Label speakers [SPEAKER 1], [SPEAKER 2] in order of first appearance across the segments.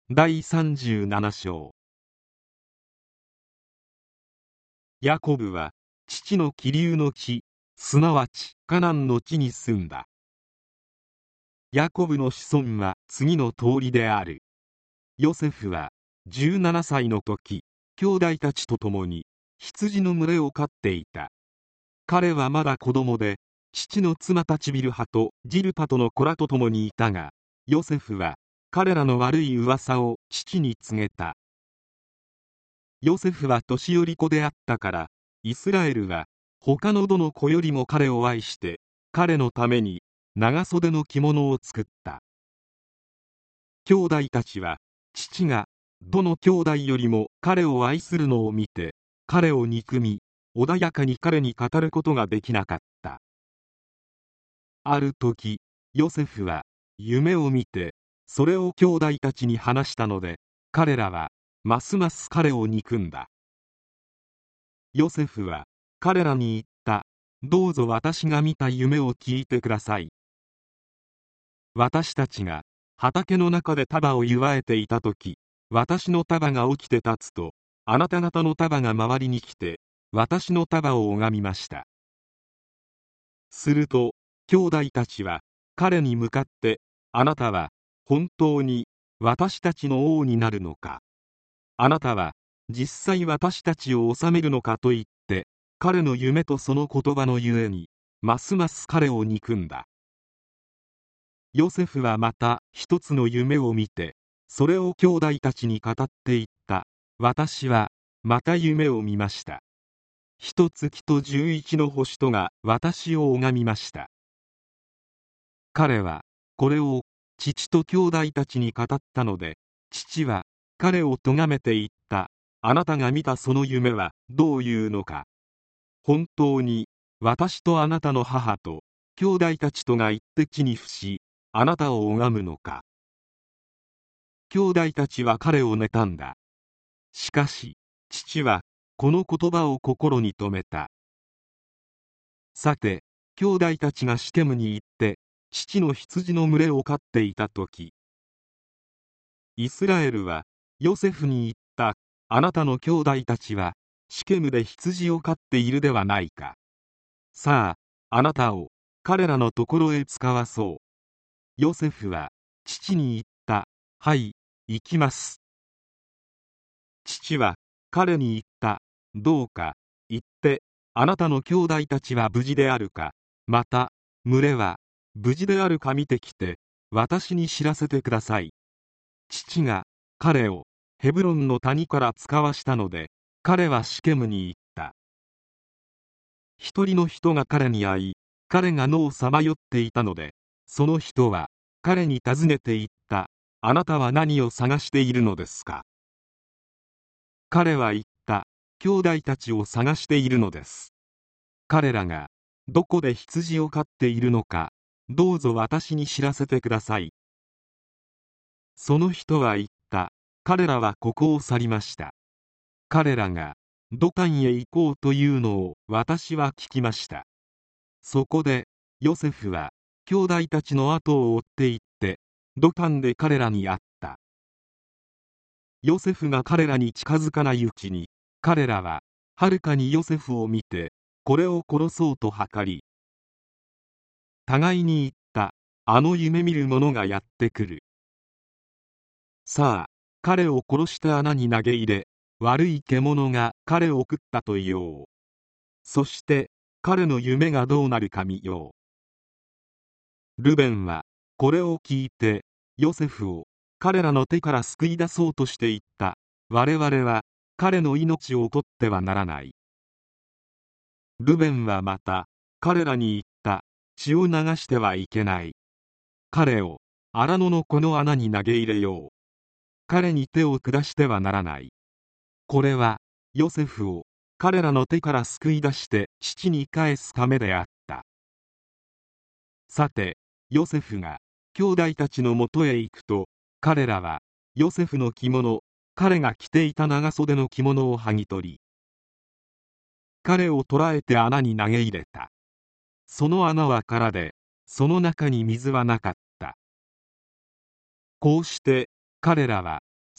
[SPEAKER 1] 第37章。ヤコブは父の起立の地、すなわちカナンの地に住んだ。ヤコブの子孫は次の通りである。ヨセフは17歳の時、兄弟たちと共に羊の群れを飼っていた。彼はまだ子供で、父の妻たちビルハとジルパとの子らと共にいたが、ヨセフは彼らの悪い噂を父に告げた。ヨセフは年寄り子であったから、イスラエルは他のどの子よりも彼を愛して、彼のために長袖の着物を作った。兄弟たちは父がどの兄弟よりも彼を愛するのを見て、彼を憎み、穏やかに彼に語ることができなかった。ある時、ヨセフは夢を見て、それを兄弟たちに話したので、彼らはますます彼を憎んだ。ヨセフは彼らに言った。どうぞ私が見た夢を聞いてください。私たちが畑の中で束を結えていた時、私の束が起きて立つと、あなた方の束が周りに来て、私の束を拝みました。すると兄弟たちは彼に向かって、あなたは本当に私たちの王になるのか、あなたは実際私たちを治めるのかと言って、彼の夢とその言葉のゆえにますます彼を憎んだ。ヨセフはまた一つの夢を見て、それを兄弟たちに語っていった。私はまた夢を見ました。一月と11の星とが私を拝みました。彼はこれを父と兄弟たちに語ったので、父は彼を咎めて言った。あなたが見たその夢はどういうのか。本当に私とあなたの母と兄弟たちとが行って地に伏し、あなたを拝むのか。兄弟たちは彼を妬んだ。しかし父はこの言葉を心に留めた。さて、兄弟たちがシケムに行って父の羊の群れを飼っていた時、イスラエルはヨセフに言った。あなたの兄弟たちはシケムで羊を飼っているではないか。さあ、あなたを彼らのところへ使わそう。ヨセフは父に言った。はい、行きます。父は彼に言った。どうか言って、あなたの兄弟たちは無事であるか、また群れは無事であるか見てきて私に知らせてください。父が彼をヘブロンの谷から使わしたので、彼はシケムに行った。一人の人が彼に会い、彼が野をさまよっていたので、その人は彼に尋ねて言った。あなたは何を探しているのですか。彼は言った。兄弟たちを探しているのです。彼らがどこで羊を飼っているのか、どうぞ私に知らせてください。その人は言った。彼らはここを去りました。彼らがドカンへ行こうというのを私は聞きました。そこでヨセフは兄弟たちの後を追って行ってドカンで彼らに会った。ヨセフが彼らに近づかないうちに、彼らははるかにヨセフを見てこれを殺そうと図り、互いに言った。あの夢見る者がやってくる。さあ、彼を殺して穴に投げ入れ、悪い獣が彼を食ったと言おう。そして彼の夢がどうなるか見よう。ルベンはこれを聞いてヨセフを彼らの手から救い出そうとして言った。我々は彼の命を取ってはならない。ルベンはまた彼らに言った。血を流してはいけない。彼を荒野のこの穴に投げ入れよう。彼に手を下してはならない。これはヨセフを彼らの手から救い出して父に返すためであった。さて、ヨセフが兄弟たちのもとへ行くと、彼らはヨセフの着物、彼が着ていた長袖の着物を剥ぎ取り、彼を捕らえて穴に投げ入れた。その穴は空で、その中に水はなかった。こうして彼らは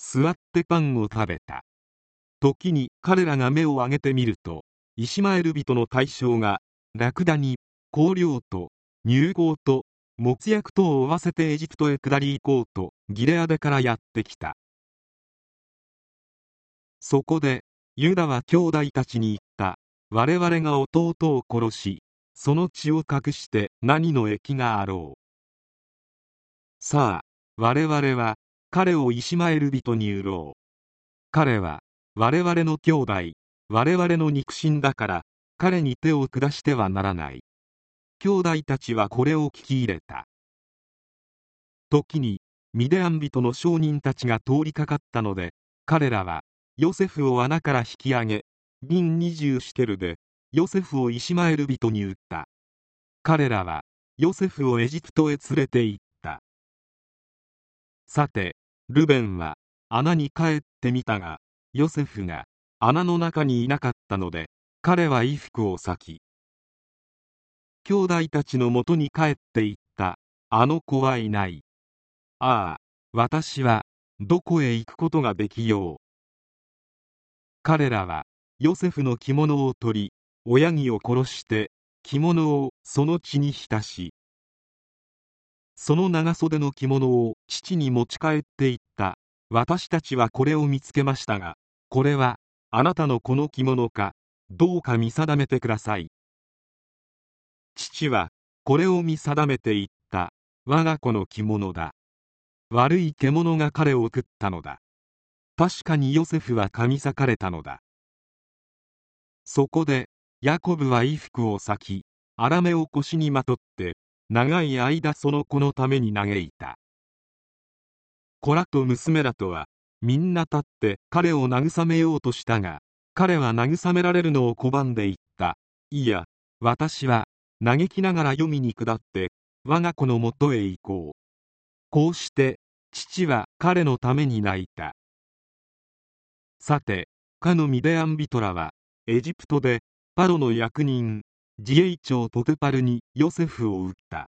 [SPEAKER 1] 座ってパンを食べた。時に彼らが目を上げてみると、イシマエル人の大将がラクダに香料と乳香と没薬とを追わせてエジプトへ下り行こうとギレアデからやってきた。そこでユダは兄弟たちに言った。我々が弟を殺し、その血を隠して何の益があろう。さあ、我々は彼をイシマエル人に売ろう。彼は我々の兄弟、我々の肉親だから、彼に手を下してはならない。兄弟たちはこれを聞き入れた。時にミディアン人の商人たちが通りかかったので、彼らはヨセフを穴から引き上げ、銀20シケルでヨセフをイシマエル人に売った。彼らはヨセフをエジプトへ連れて行った。さて、ルベンは穴に帰ってみたが、ヨセフが穴の中にいなかったので、彼は衣服を裂き、兄弟たちのもとに帰って行った。あの子はいない。ああ、私はどこへ行くことができよう。彼らはヨセフの着物を取り、親木を殺して着物をその血に浸し、その長袖の着物を父に持ち帰っていった。私たちはこれを見つけましたが、これはあなたのこの着物かどうか見定めてください。父はこれを見定めていった。我が子の着物だ。悪い獣が彼を食ったのだ。確かにヨセフは噛み裂かれたのだ。そこでヤコブは衣服を裂き、荒目を腰にまとって長い間その子のために嘆いた。子らと娘らとはみんな立って彼を慰めようとしたが、彼は慰められるのを拒んで言った。いや、私は嘆きながら読みに下って我が子のもとへ行こう。こうして父は彼のために泣いた。さて、かのミディアン人らはエジプトでパロの役人ジエイ長ポテパルにヨセフを売った。